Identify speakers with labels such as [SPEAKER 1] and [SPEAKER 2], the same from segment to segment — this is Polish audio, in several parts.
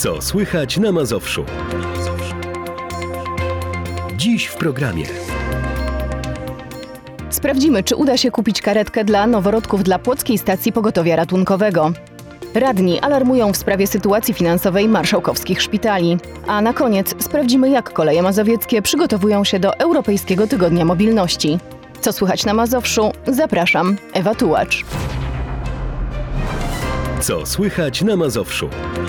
[SPEAKER 1] Co słychać na Mazowszu? Dziś w programie.
[SPEAKER 2] Sprawdzimy, czy uda się kupić karetkę dla noworodków dla Płockiej Stacji Pogotowia Ratunkowego. Radni alarmują w sprawie sytuacji finansowej marszałkowskich szpitali. A na koniec sprawdzimy, jak Koleje Mazowieckie przygotowują się do Europejskiego Tygodnia Mobilności. Co słychać na Mazowszu? Zapraszam, Ewa Tułacz.
[SPEAKER 1] Co słychać na Mazowszu?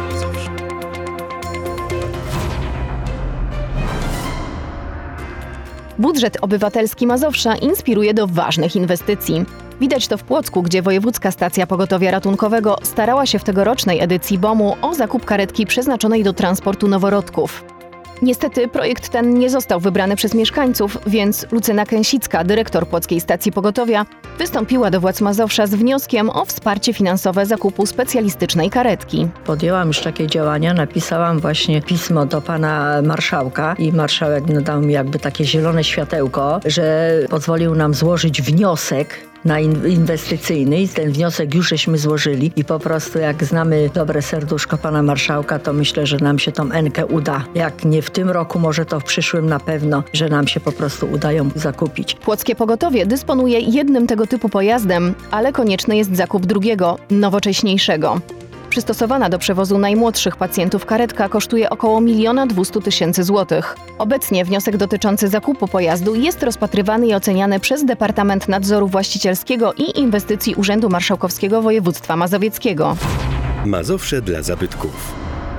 [SPEAKER 2] Budżet obywatelski Mazowsza inspiruje do ważnych inwestycji. Widać to w Płocku, gdzie Wojewódzka Stacja Pogotowia Ratunkowego starała się w tegorocznej edycji BOM-u o zakup karetki przeznaczonej do transportu noworodków. Niestety projekt ten nie został wybrany przez mieszkańców, więc Lucyna Kęsicka, dyrektor Płockiej Stacji Pogotowia, wystąpiła do władz Mazowsza z wnioskiem o wsparcie finansowe zakupu specjalistycznej karetki.
[SPEAKER 3] Podjęłam już takie działania, napisałam właśnie pismo do pana marszałka i marszałek dał mi jakby takie zielone światełko, że pozwolił nam złożyć wniosek na inwestycyjny i ten wniosek już żeśmy złożyli i po prostu jak znamy dobre serduszko pana marszałka, to myślę, że nam się tą Enkę uda. Jak nie w tym roku, może to w przyszłym na pewno, że nam się po prostu uda ją zakupić.
[SPEAKER 2] Płockie Pogotowie dysponuje jednym tego typu pojazdem, ale konieczny jest zakup drugiego, nowocześniejszego. Przystosowana do przewozu najmłodszych pacjentów karetka kosztuje około 1 200 000 złotych. Obecnie wniosek dotyczący zakupu pojazdu jest rozpatrywany i oceniany przez Departament Nadzoru Właścicielskiego i Inwestycji Urzędu Marszałkowskiego Województwa Mazowieckiego.
[SPEAKER 1] Mazowsze dla zabytków.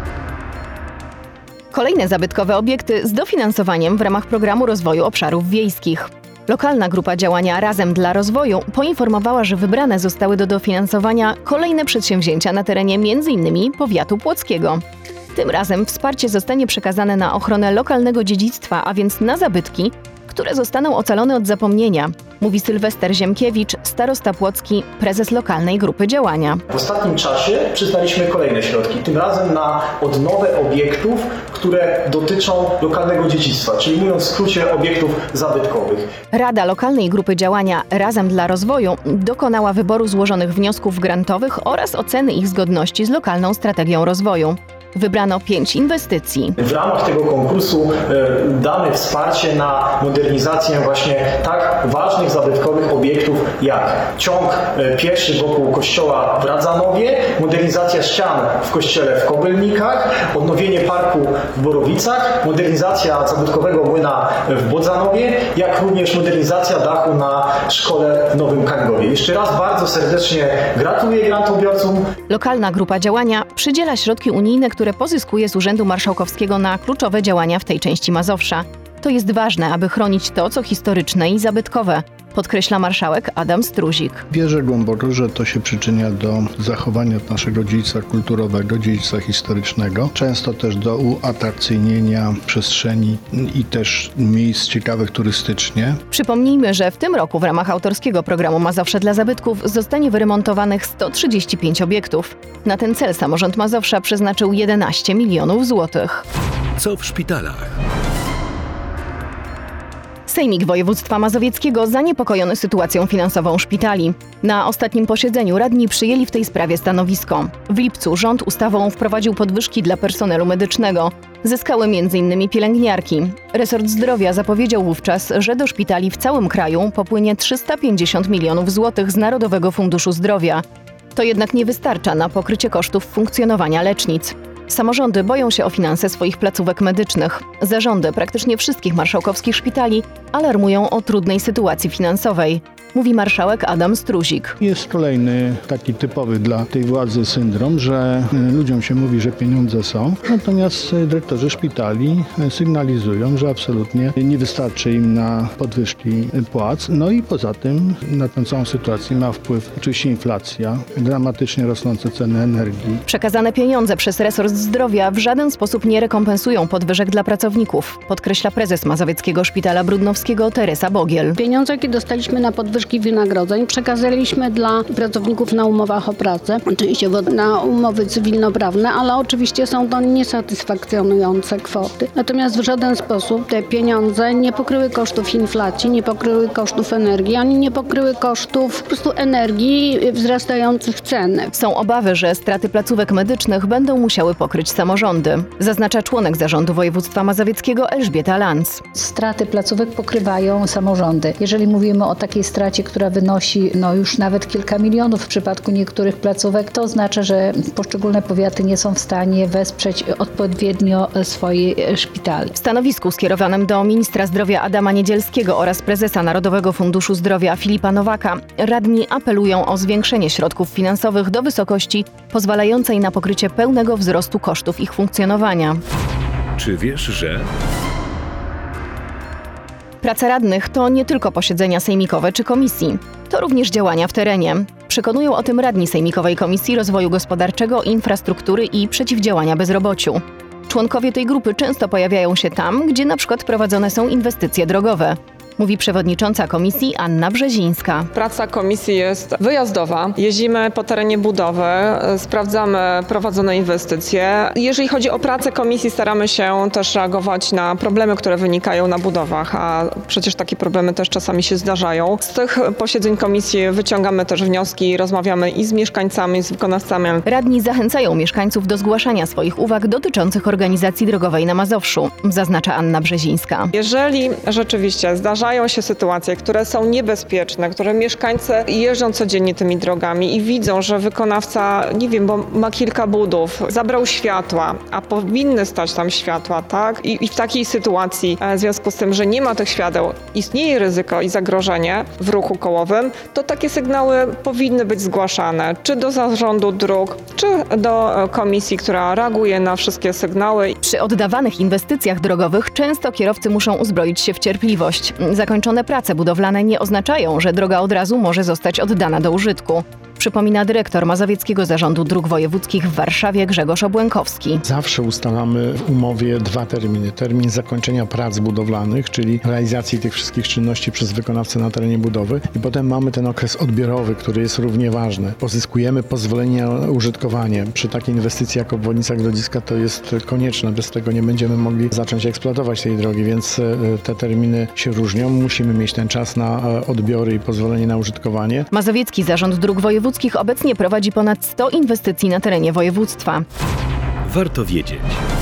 [SPEAKER 2] Kolejne zabytkowe obiekty z dofinansowaniem w ramach Programu Rozwoju Obszarów Wiejskich. Lokalna grupa działania Razem dla Rozwoju poinformowała, że wybrane zostały do dofinansowania kolejne przedsięwzięcia na terenie m.in. powiatu płockiego. Tym razem wsparcie zostanie przekazane na ochronę lokalnego dziedzictwa, a więc na zabytki, które zostaną ocalone od zapomnienia, mówi Sylwester Ziemkiewicz, starosta płocki, prezes lokalnej grupy działania.
[SPEAKER 4] W ostatnim czasie przyznaliśmy kolejne środki, tym razem na odnowę obiektów, które dotyczą lokalnego dziedzictwa, czyli mówiąc w skrócie obiektów zabytkowych.
[SPEAKER 2] Rada lokalnej grupy działania Razem dla Rozwoju dokonała wyboru złożonych wniosków grantowych oraz oceny ich zgodności z lokalną strategią rozwoju. Wybrano 5 inwestycji.
[SPEAKER 4] W ramach tego konkursu damy wsparcie na modernizację właśnie tak ważnych zabytkowych obiektów jak ciąg pieszy wokół kościoła w Radzanowie, modernizacja ścian w kościele w Kobylnikach, odnowienie parku w Borowicach, modernizacja zabytkowego młyna w Bodzanowie, jak również modernizacja dachu na szkole w Nowym Kangowie. Jeszcze raz bardzo serdecznie gratuluję grantobiorcom.
[SPEAKER 2] Lokalna grupa działania przydziela środki unijne, które pozyskuje z Urzędu Marszałkowskiego na kluczowe działania w tej części Mazowsza. To jest ważne, aby chronić to, co historyczne i zabytkowe, podkreśla marszałek Adam Struzik.
[SPEAKER 5] Wierzę głęboko, że to się przyczynia do zachowania naszego dziedzictwa kulturowego, dziedzictwa historycznego, często też do uatrakcyjnienia przestrzeni i też miejsc ciekawych turystycznie.
[SPEAKER 2] Przypomnijmy, że w tym roku w ramach autorskiego programu Mazowsze dla zabytków zostanie wyremontowanych 135 obiektów. Na ten cel samorząd Mazowsza przeznaczył 11 milionów złotych.
[SPEAKER 1] Co w szpitalach?
[SPEAKER 2] Sejmik Województwa Mazowieckiego zaniepokojony sytuacją finansową szpitali. Na ostatnim posiedzeniu radni przyjęli w tej sprawie stanowisko. W lipcu rząd ustawą wprowadził podwyżki dla personelu medycznego. Zyskały m.in. pielęgniarki. Resort Zdrowia zapowiedział wówczas, że do szpitali w całym kraju popłynie 350 milionów złotych z Narodowego Funduszu Zdrowia. To jednak nie wystarcza na pokrycie kosztów funkcjonowania lecznic. Samorządy boją się o finanse swoich placówek medycznych. Zarządy praktycznie wszystkich marszałkowskich szpitali alarmują o trudnej sytuacji finansowej, mówi marszałek Adam Struzik.
[SPEAKER 5] Jest kolejny taki typowy dla tej władzy syndrom, że ludziom się mówi, że pieniądze są, natomiast dyrektorzy szpitali sygnalizują, że absolutnie nie wystarczy im na podwyżki płac. No i poza tym na tę całą sytuację ma wpływ oczywiście inflacja, dramatycznie rosnące ceny energii.
[SPEAKER 2] Przekazane pieniądze przez resort zdrowia w żaden sposób nie rekompensują podwyżek dla pracowników, podkreśla prezes Mazowieckiego Szpitala Brudnowskiego Teresa Bogiel.
[SPEAKER 6] Pieniądze, jakie dostaliśmy na podwyżki wynagrodzeń, przekazaliśmy dla pracowników na umowach o pracę, oczywiście na umowy cywilnoprawne, ale oczywiście są to niesatysfakcjonujące kwoty. Natomiast w żaden sposób te pieniądze nie pokryły kosztów inflacji, nie pokryły kosztów energii, ani nie pokryły kosztów po prostu energii wzrastających cen.
[SPEAKER 2] Są obawy, że straty placówek medycznych będą musiały pokryć samorządy, zaznacza członek zarządu województwa mazowieckiego Elżbieta Lanz.
[SPEAKER 7] Straty placówek pokrywają samorządy. Jeżeli mówimy o takiej stracie, która wynosi już nawet kilka milionów w przypadku niektórych placówek, to oznacza, że poszczególne powiaty nie są w stanie wesprzeć odpowiednio swoich szpitali.
[SPEAKER 2] W stanowisku skierowanym do ministra zdrowia Adama Niedzielskiego oraz prezesa Narodowego Funduszu Zdrowia Filipa Nowaka radni apelują o zwiększenie środków finansowych do wysokości pozwalającej na pokrycie pełnego wzrostu kosztów ich funkcjonowania.
[SPEAKER 1] Czy wiesz, że...
[SPEAKER 2] Praca radnych to nie tylko posiedzenia sejmikowe czy komisji, to również działania w terenie. Przekonują o tym radni Sejmikowej Komisji Rozwoju Gospodarczego, Infrastruktury i Przeciwdziałania Bezrobociu. Członkowie tej grupy często pojawiają się tam, gdzie na przykład prowadzone są inwestycje drogowe. Mówi przewodnicząca komisji Anna Brzezińska.
[SPEAKER 8] Praca komisji jest wyjazdowa. Jeździmy po terenie budowy, sprawdzamy prowadzone inwestycje. Jeżeli chodzi o pracę komisji, staramy się też reagować na problemy, które wynikają na budowach, a przecież takie problemy też czasami się zdarzają. Z tych posiedzeń komisji wyciągamy też wnioski, rozmawiamy i z mieszkańcami, i z wykonawcami.
[SPEAKER 2] Radni zachęcają mieszkańców do zgłaszania swoich uwag dotyczących organizacji drogowej na Mazowszu, zaznacza Anna Brzezińska.
[SPEAKER 8] Jeżeli rzeczywiście zdarzają się sytuacje, które są niebezpieczne, które mieszkańcy jeżdżą codziennie tymi drogami i widzą, że wykonawca, bo ma kilka budów, zabrał światła, a powinny stać tam światła, tak? I w takiej sytuacji, w związku z tym, że nie ma tych świateł, istnieje ryzyko i zagrożenie w ruchu kołowym, to takie sygnały powinny być zgłaszane, czy do zarządu dróg, czy do komisji, która reaguje na wszystkie sygnały.
[SPEAKER 2] Przy oddawanych inwestycjach drogowych często kierowcy muszą uzbroić się w cierpliwość. Zakończone prace budowlane nie oznaczają, że droga od razu może zostać oddana do użytku. Przypomina dyrektor Mazowieckiego Zarządu Dróg Wojewódzkich w Warszawie Grzegorz Obłękowski.
[SPEAKER 5] Zawsze ustalamy w umowie 2 terminy. Termin zakończenia prac budowlanych, czyli realizacji tych wszystkich czynności przez wykonawcę na terenie budowy, i potem mamy ten okres odbiorowy, który jest równie ważny. Pozyskujemy pozwolenie na użytkowanie. Przy takiej inwestycji jak obwodnica Grodziska to jest konieczne. Bez tego nie będziemy mogli zacząć eksploatować tej drogi, więc te terminy się różnią. Musimy mieć ten czas na odbiory i pozwolenie na użytkowanie.
[SPEAKER 2] Mazowiecki Zarząd Dróg Wojewódzkich obecnie prowadzi ponad 100 inwestycji na terenie województwa.
[SPEAKER 1] Warto wiedzieć.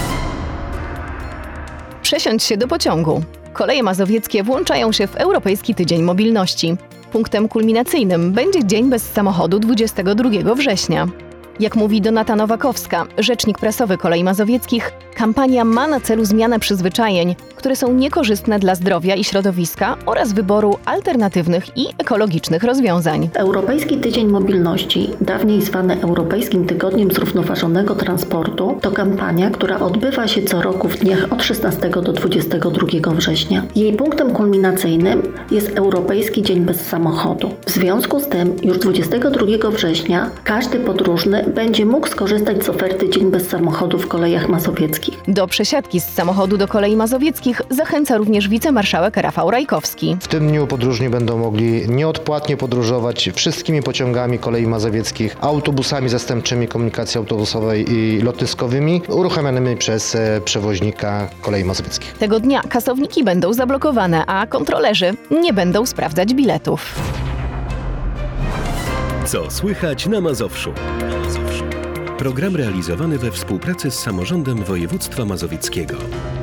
[SPEAKER 2] Przesiądź się do pociągu. Koleje mazowieckie włączają się w Europejski Tydzień Mobilności. Punktem kulminacyjnym będzie dzień bez samochodu 22 września. Jak mówi Donata Nowakowska, rzecznik prasowy Kolei Mazowieckich, kampania ma na celu zmianę przyzwyczajeń, które są niekorzystne dla zdrowia i środowiska oraz wyboru alternatywnych i ekologicznych rozwiązań.
[SPEAKER 9] Europejski Tydzień Mobilności, dawniej zwany Europejskim Tygodniem Zrównoważonego Transportu, to kampania, która odbywa się co roku w dniach od 16 do 22 września. Jej punktem kulminacyjnym jest Europejski Dzień Bez Samochodu. W związku z tym już 22 września każdy podróżny będzie mógł skorzystać z oferty Dzień Bez Samochodu w Kolejach Mazowieckich.
[SPEAKER 2] Do przesiadki z samochodu do Kolei Mazowieckich zachęca również wicemarszałek Rafał Rajkowski.
[SPEAKER 10] W tym dniu podróżni będą mogli nieodpłatnie podróżować wszystkimi pociągami Kolei Mazowieckich, autobusami zastępczymi komunikacji autobusowej i lotniskowymi uruchamianymi przez przewoźnika Kolei Mazowieckich.
[SPEAKER 2] Tego dnia kasowniki będą zablokowane, a kontrolerzy nie będą sprawdzać biletów.
[SPEAKER 1] Co słychać na Mazowszu? Program realizowany we współpracy z Samorządem Województwa Mazowieckiego.